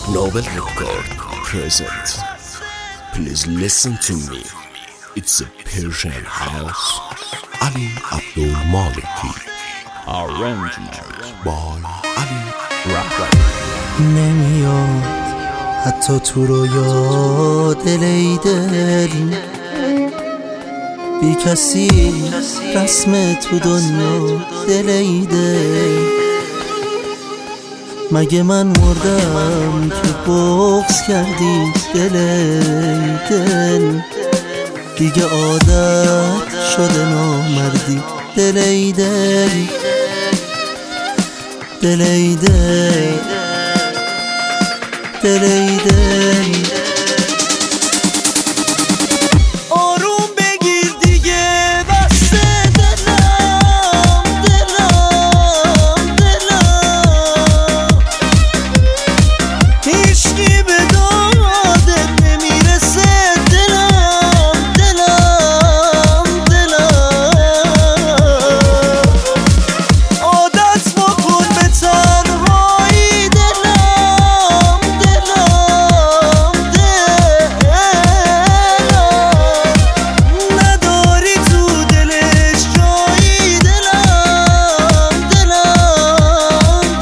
Novel Record present. Please listen to me. It's a Persian house. Ali Abdul Maliki. Arrangement by Ali Rahman. نمیاد حتی تو رویا دل ای دل، بی کسی رسم تو دنیا دل ای دل. مگه من مردم که بغض کردی دل ای دل، دیگه عادت شده نامردی دل ای دل، دل ای دل، دل ای دل. آروم بگیر دیگه بسته دلم، دلم، دلم، هیچکی به دادت نمیرسه دلم، دلم، دلم. عادت بکن به تنهایی دلم، دلم، دلم، نداری تو دلش جایی دلم، دلم،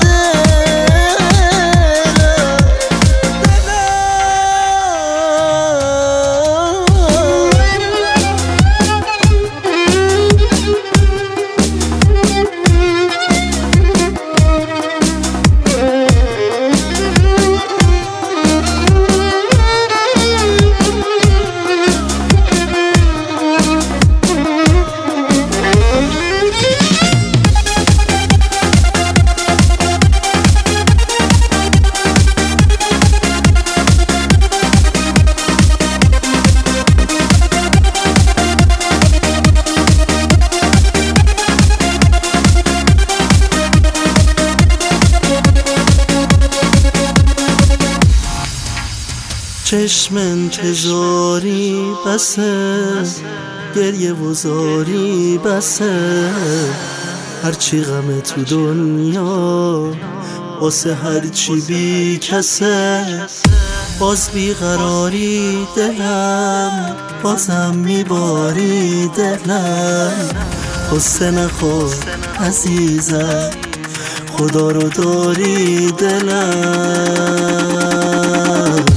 چشم انتظاری بسه، گریه و زاری بسه، هرچی غم تو دنیا واسه هرچی بی کسه. باز بیقراری دلم، بازم میباری دلم. قصه نخور عزیزم، خدا رو داری دلم.